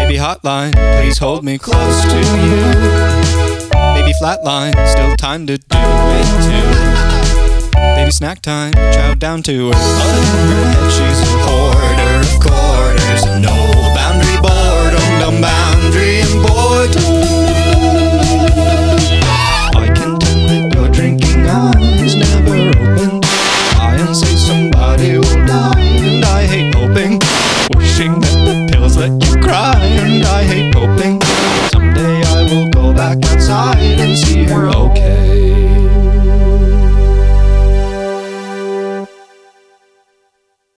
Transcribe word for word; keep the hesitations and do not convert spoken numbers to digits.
Baby hotline, please hold me close to you. Baby flatline, still time to do it too. Baby snack time, chow down to her. Under her head she's a hoarder of quarters. No boundary boredom, dumb boundary and boredom. I can tell that your drinking eyes never opened. I and say somebody will die, and I hate hoping. Wishing that the pills let you cry, and I hate hoping. Someday I will go back outside and see her okay.